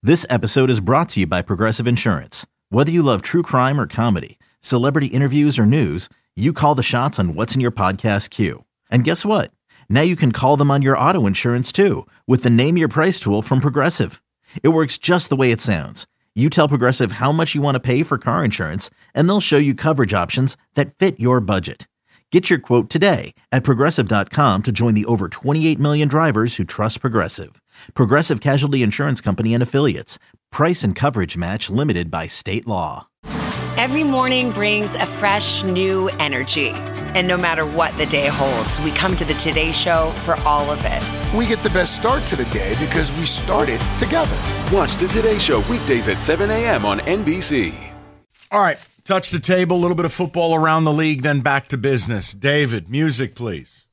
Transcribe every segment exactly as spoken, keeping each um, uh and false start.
This episode is brought to you by Progressive Insurance. Whether you love true crime or comedy, celebrity interviews or news, you call the shots on what's in your podcast queue. And guess what? Now you can call them on your auto insurance too with the Name Your Price tool from Progressive. It works just the way it sounds. You tell Progressive how much you want to pay for car insurance, and they'll show you coverage options that fit your budget. Get your quote today at Progressive dot com to join the over twenty-eight million drivers who trust Progressive. Progressive Casualty Insurance Company and Affiliates. Price and coverage match limited by state law. Every morning brings a fresh, new energy. And no matter what the day holds, we come to the Today Show for all of it. We get the best start to the day because we started together. Watch the Today Show weekdays at seven a.m. on N B C. All right, touch the table, a little bit of football around the league, then back to business. David, music, please.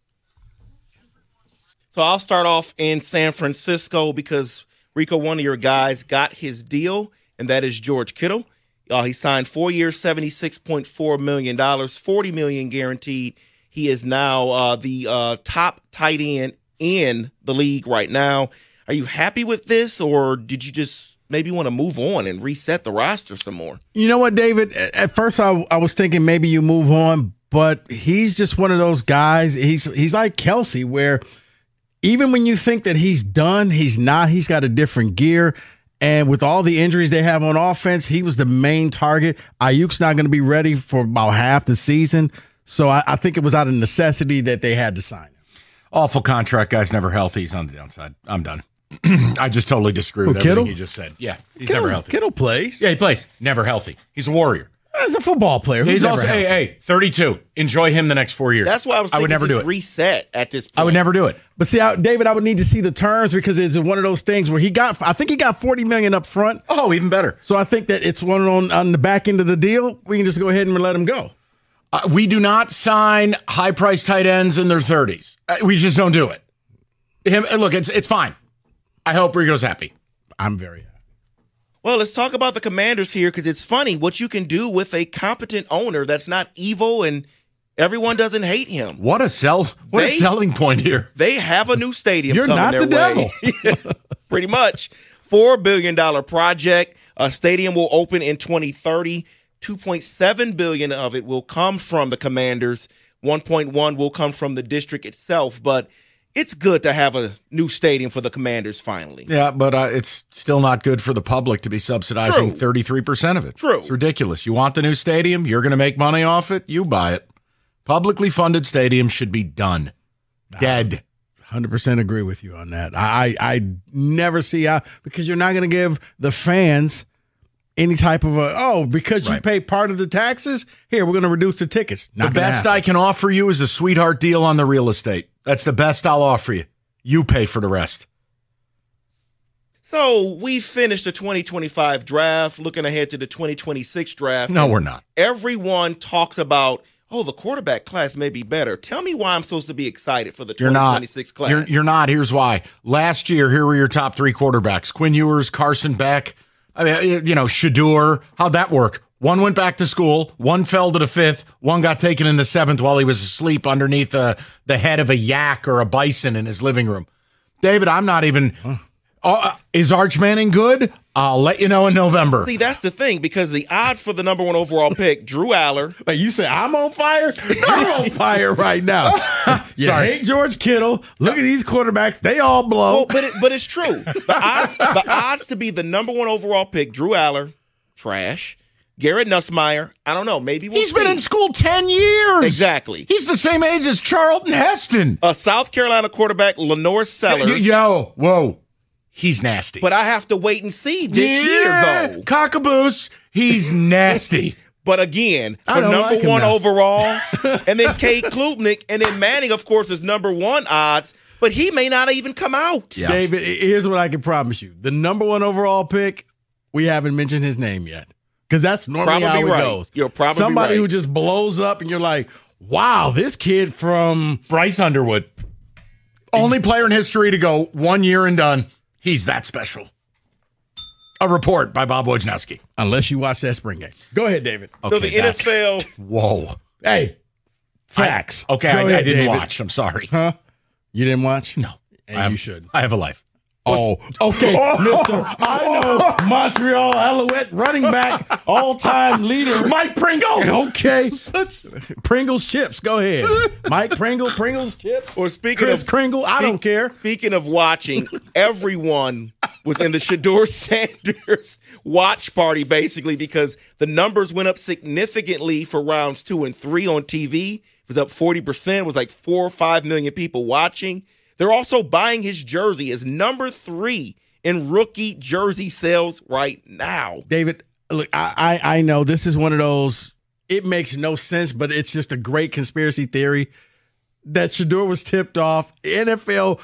So I'll start off in San Francisco because, Rico, one of your guys got his deal, and that is George Kittle. Uh, he signed four years, seventy-six point four million dollars, forty million dollars guaranteed. He is now uh, the uh, top tight end in the league right now. Are you happy with this, or did you just maybe want to move on and reset the roster some more? You know what, David? At first I, I was thinking maybe you move on, but he's just one of those guys. He's he's like Kelsey, where even when you think that he's done, he's not. He's got a different gear. And with all the injuries they have on offense, he was the main target. Ayuk's not going to be ready for about half the season. So I, I think it was out of necessity that they had to sign him. Awful contract. Guy's never healthy. He's on the downside. I'm done. I just totally disagree with Who, everything Kittle? you just said. Yeah, he's Kittle, never healthy. Kittle plays. Yeah, he plays. Never healthy. He's a warrior. He's a football player. He's Who's also, hey, hey, thirty-two. Enjoy him the next four years. That's why I was thinking I would never just do it. reset at this point. I would never do it. But see, I, David, I would need to see the terms because it's one of those things where he got, I think he got forty million dollars up front. Oh, even better. So I think that it's one on, on the back end of the deal. We can just go ahead and let him go. Uh, we do not sign high-priced tight ends in their thirties. Uh, we just don't do it. Him, look, it's it's fine. I hope Rico's happy. I'm very happy. Well, let's talk about the Commanders here because it's funny what you can do with a competent owner that's not evil and everyone doesn't hate him. What a sell! What They- a selling point here. They have a new stadium You're coming not their the way. Pretty much. four billion dollars project. A stadium will open in twenty thirty. two point seven billion dollars of it will come from the Commanders. one point one will come from the district itself. But it's good to have a new stadium for the Commanders finally. Yeah, but uh, it's still not good for the public to be subsidizing True. thirty-three percent of it. True. It's ridiculous. You want the new stadium? You're going to make money off it? You buy it. Publicly funded stadiums should be done. Dead. one hundred percent agree with you on that. I I, I never see how, because you're not going to give the fans any type of a, oh, because you Right. pay part of the taxes, here, we're going to reduce the tickets. Not The gonna best happen. I can offer you is a sweetheart deal on the real estate. That's the best I'll offer you. You pay for the rest. So we finished the twenty twenty-five draft, looking ahead to the twenty twenty-six draft. No, and we're not. Everyone talks about, oh, the quarterback class may be better. Tell me why I'm supposed to be excited for the You're twenty not. twenty-six class. You're, you're not. Here's why. Last year, here were your top three quarterbacks. Quinn Ewers, Carson Beck, I mean, you know, Shador. How'd that work? One went back to school. One fell to the fifth. One got taken in the seventh while he was asleep underneath the, the head of a yak or a bison in his living room. David, I'm not even... Huh. Uh, is Arch Manning good? I'll let you know in November. See, that's the thing, because the odds for the number one overall pick, Drew Aller. Like you say, I'm on fire? You're on fire right now. You Sorry. hate George Kittle. Look at these quarterbacks. They all blow. Well, but it, but it's true. The odds, the odds to be the number one overall pick, Drew Aller, trash. Garrett Nussmeier, I don't know. Maybe we'll He's see. been in school ten years. Exactly. He's the same age as Charlton Heston. A South Carolina quarterback, Lenore Sellers. Yo, whoa. He's nasty. But I have to wait and see this yeah, year, though. Cockaboose, he's nasty. But again, I for don't number like him one now. overall, and then Kate Klubnik, and then Manning, of course, is number one odds, but he may not even come out. Yeah. David, here's what I can promise you. The number one overall pick, we haven't mentioned his name yet. Because that's normally Probably how it right. goes. You're probably Somebody right. who just blows up and you're like, wow, this kid from Bryce Underwood. Only player in history to go one year and done. He's that special. A report by Bob Wojnowski. Unless you watch that spring game. Go ahead, David. So the N F L, Whoa. Hey, facts. I, okay, Go I, ahead, I didn't David. watch. I'm sorry. Huh? You didn't watch? No. And I have, you should. I have a life. Oh, okay, Mister I know Montreal Alouette running back, all-time leader, Mike Pringle. Okay, That's, Pringles chips. Go ahead, Mike Pringle, Pringles chips. Or speaking Chris of Kringle, I don't care. Speaking of watching, everyone was in the Shedeur Sanders watch party, basically, because the numbers went up significantly for rounds two and three on T V. It was up forty percent. It was like four or five million people watching. They're also buying his jersey as number three in rookie jersey sales right now. David, look, I, I I know this is one of those, it makes no sense, but it's just a great conspiracy theory that Shedeur was tipped off. N F L,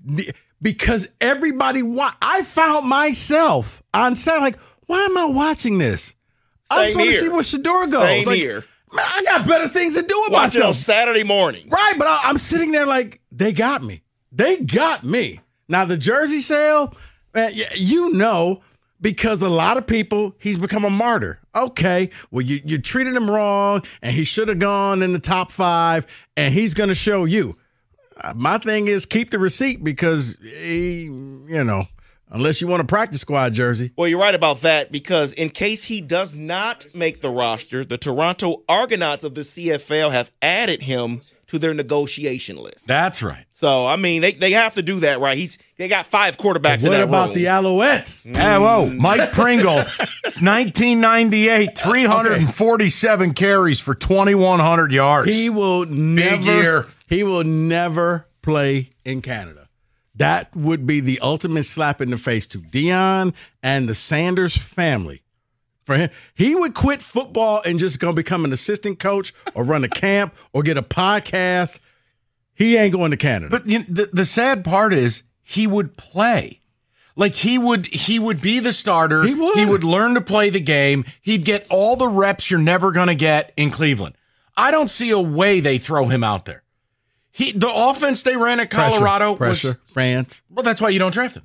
because everybody, wa- I found myself on Saturday, like, why am I watching this? I just want to see where Shedeur goes. Same like, here. Man, I got better things to do with Watch it on myself. Saturday morning. Right, but I, I'm sitting there like, they got me. They got me. Now, the jersey sale, man, you know, because a lot of people, he's become a martyr. Okay, well, you, you treated him wrong, and he should have gone in the top five, and he's going to show you. Uh, my thing is keep the receipt because, he, you know, unless you want a practice squad jersey. Well, you're right about that because in case he does not make the roster, the Toronto Argonauts of the C F L have added him to their negotiation list. That's right. So, I mean, they, they have to do that, right? He's They got five quarterbacks in What that about room. the Alouettes? Mm. Hey, whoa, Mike Pringle, nineteen ninety-eight, three hundred forty-seven okay. carries for twenty-one hundred yards. He will never. year. He will never play in Canada. That would be the ultimate slap in the face to Deion and the Sanders family. For him, he would quit football and just go become an assistant coach or run a camp or get a podcast. He ain't going to Canada. But you know, the the sad part is he would play. Like he would he would be the starter. He would. He would learn to play the game. He'd get all the reps you're never going to get in Cleveland. I don't see a way they throw him out there. He the offense they ran at Colorado pressure, was pressure, France. Well, that's why you don't draft him.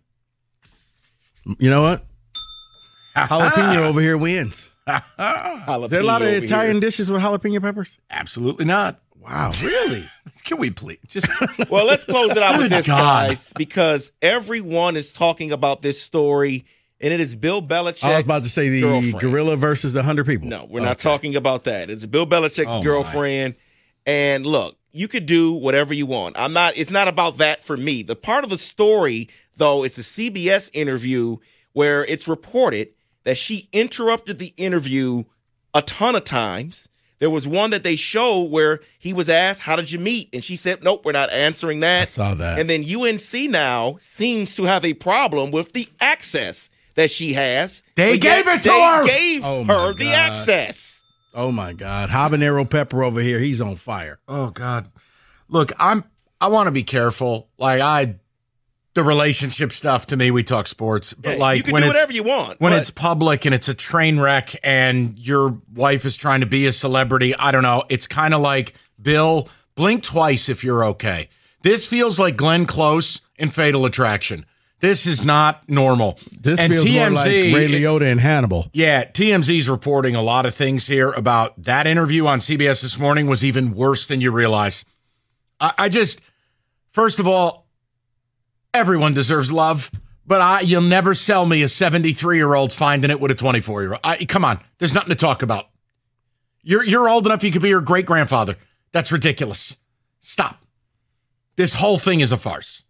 You know what? Jalapeno over here wins. Jalapeno Is there a lot of over Italian here. dishes with jalapeno peppers? Absolutely not. Wow, really? Can we please just Well, let's close it out with Good this, God. guys, because everyone is talking about this story, and it is Bill Belichick's I was about to say the girlfriend. gorilla versus the hundred people. No, we're Okay. not talking about that. It's Bill Belichick's Oh, my. girlfriend. And look, you could do whatever you want. I'm not, it's not about that for me. The part of the story, though, it's a C B S interview where it's reported that she interrupted the interview a ton of times. There was one that they showed where he was asked, how did you meet? And she said, nope, we're not answering that. I saw that. And then U N C now seems to have a problem with the access that she has. They But gave yet it to they her. gave Oh, my her the God. access. Oh my God, habanero pepper over here. He's on fire. Oh God. Look, I'm I want to be careful. Like I the relationship stuff to me, we talk sports. But Yeah, like you can when do it's whatever you want. when but- it's public and it's a train wreck and your wife is trying to be a celebrity, I don't know. It's kind of like, Bill, blink twice if you're okay. This feels like Glenn Close in Fatal Attraction. This is not normal. This and feels T M Z, more like Ray Liotta and Hannibal. Yeah, T M Z's reporting a lot of things here about that interview on C B S this morning was even worse than you realize. I, I just, first of all, everyone deserves love, but I, you'll never sell me a seventy-three-year-old finding it with a twenty-four-year-old. I, come on, there's nothing to talk about. You're you're old enough you could be your great-grandfather. That's ridiculous. Stop. This whole thing is a farce.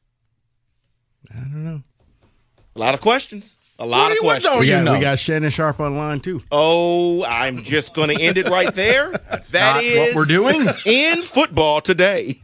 I don't know. A lot of questions. A lot What of do you want, questions. though? We you got, know. we got Shannon Sharp online too. Oh, I'm just going to end it right there. That not is what we're doing. in football today.